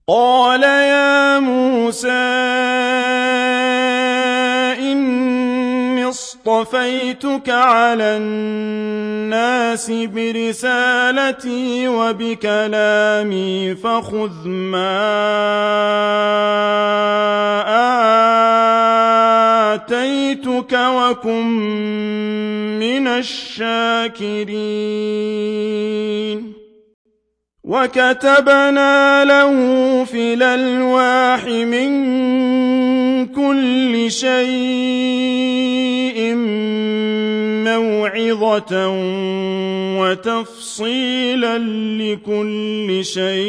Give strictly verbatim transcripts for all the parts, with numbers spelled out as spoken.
قال يا موسى إني اصطفيتك على الناس برسالتي وبكلامي فخذ ما آتيتك وكن من الشاكرين وكتبنا له في الألواح من كل شيء موعظة وتفصيلا لكل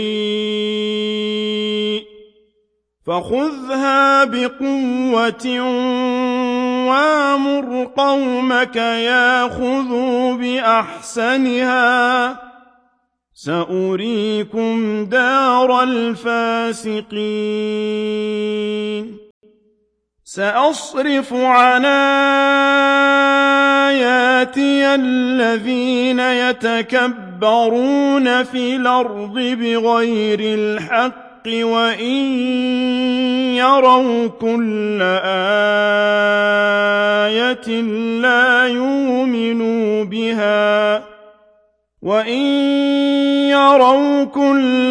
شيء فخذها بقوة وامر قومك ياخذوا بأحسنها سأريكم دار الفاسقين سأصرف عن آياتي الذين يتكبرون في الأرض بغير الحق وإن يروا كل آية لا يؤمنوا بها وإن يروا كل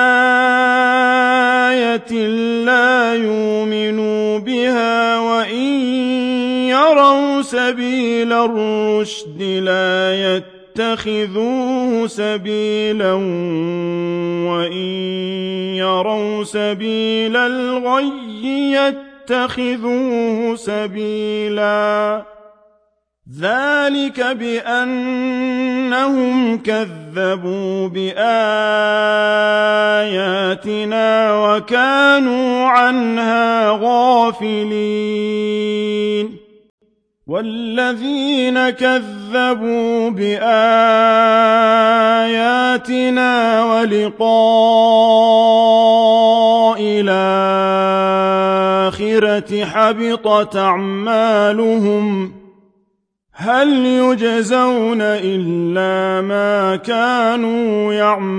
آية لا يؤمنوا بها وإن يروا سبيل الرشد لا يتخذوه سبيلا وإن يروا سبيل الغي يتخذوه سبيلا ذلك بأنهم كذبوا بآياتنا وكانوا عنها غافلين والذين كذبوا بآياتنا ولقاء الآخرة حبطت أعمالهم هل يجزون إلا ما كانوا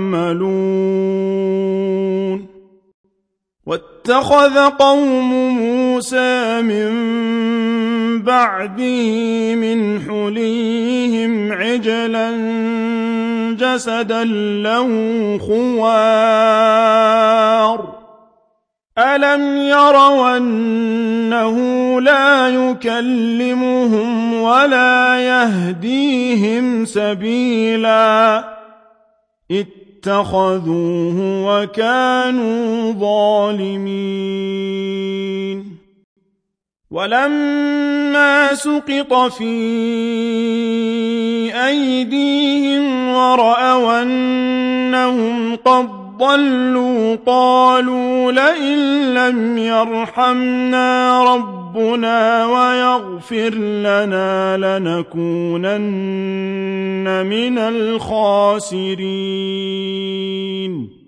يعملون واتخذ قوم موسى من بعده من حليهم عجلا جسدا له خوار ألم يروا أنه لا يكلمهم ولا يهديهم سبيلا اتخذوه وكانوا ظالمين ولما سقط في أيديهم ورأوا أنهم قد ضلوا قالوا لئن لم يرحمنا ربنا ويغفر لنا لنكونن من الخاسرين